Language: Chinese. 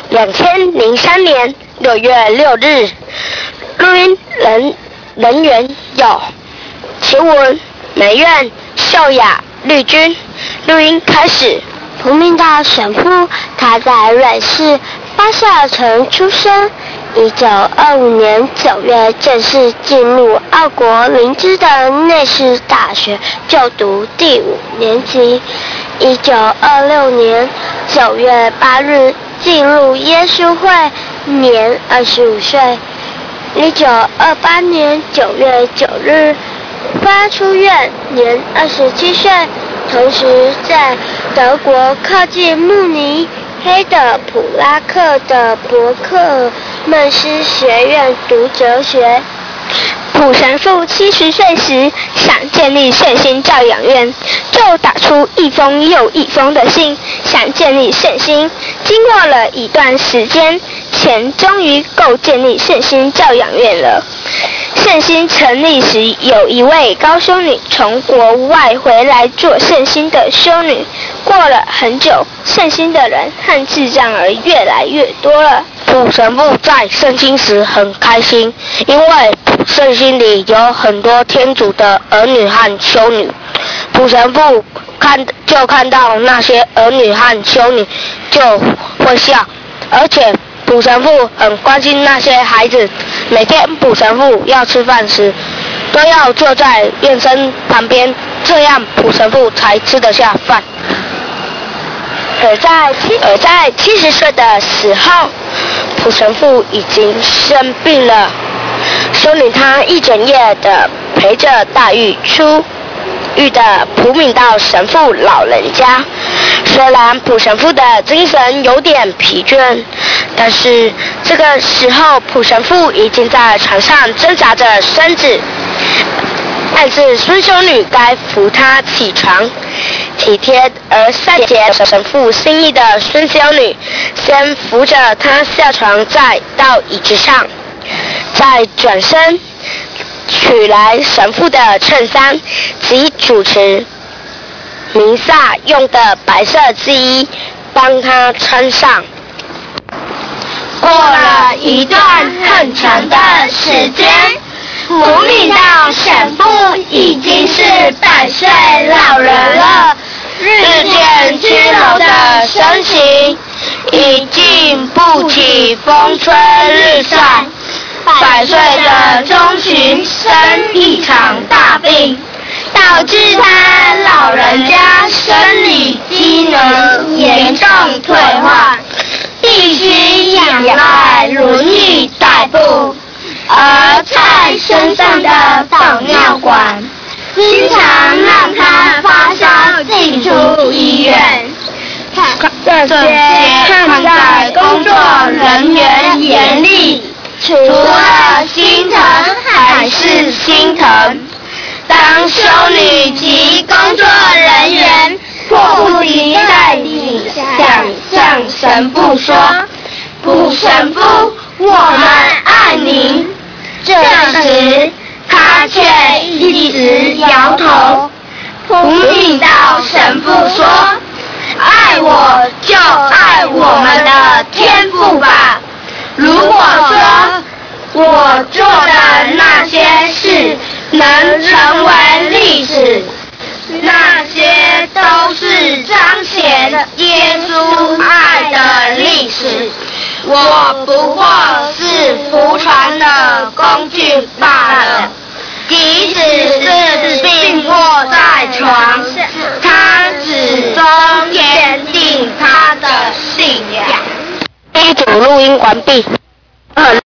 2003年6月6日，录音人员有齐文、美苑、秀雅、绿君。录音开始。 蒲明道神父，他在瑞士巴塞城出生。1925年9月正式进入奥国灵芝的内士大学就读第5年级。1926年9月8日进入耶稣会，年25岁。1928年9月9日发出院，年27岁。同时在德国靠近慕尼黑的普拉克的伯克曼斯学院读哲学。 蒲神父70岁时想建立圣心教养院，就打出一封又一封的信，想建立圣心。经过了一段时间，钱终于够建立圣心教养院了。圣心成立时，有一位高修女从国外回来做圣心的修女。过了很久，圣心的人和智障儿越来越多了。 蒲神父在圣心时很开心，因为圣心里有很多天主的儿女和修女。蒲神父看到那些儿女和修女就会笑，而且蒲神父很关心那些孩子。每天蒲神父要吃饭时，都要坐在院生旁边，这样蒲神父才吃得下饭。而在70岁的时候，蒲神父已经生病了。修女她一整夜的陪着大狱出狱的蒲明道神父老人家。虽然蒲神父的精神有点疲倦，但是这个时候蒲神父已经在床上挣扎着身子，暗示孙修女该扶他起床。体贴而善解神父心意的孙修女先扶着他下床，再到椅子上，再转身取来神父的衬衫及主持弥撒用的白色制衣，帮他穿上。 过了一段很长的时间，蒲明道神父已经是100岁老人了，日渐屈柔的身形已经不起风吹日晒。100岁的中旬生一场大病，导致他老人家生理机能严重退化，必须仰赖轮椅代步。而在身上的导尿管经常让他发烧进出医院。这些看在工作人员眼里，除了心疼还是心疼。当修女及工作人员迫不及待地想向神父说：“蒲神父，我们爱您。”这时他却一直摇头。蒲明道神父说：“爱我就爱我们的天父吧。如果说我做的那些事能成为历史，那些都是彰显耶稣爱的历史。我不过是服传的工具罢了。即使是病卧在床，他始终坚定他的信仰。” 第一组录音完毕。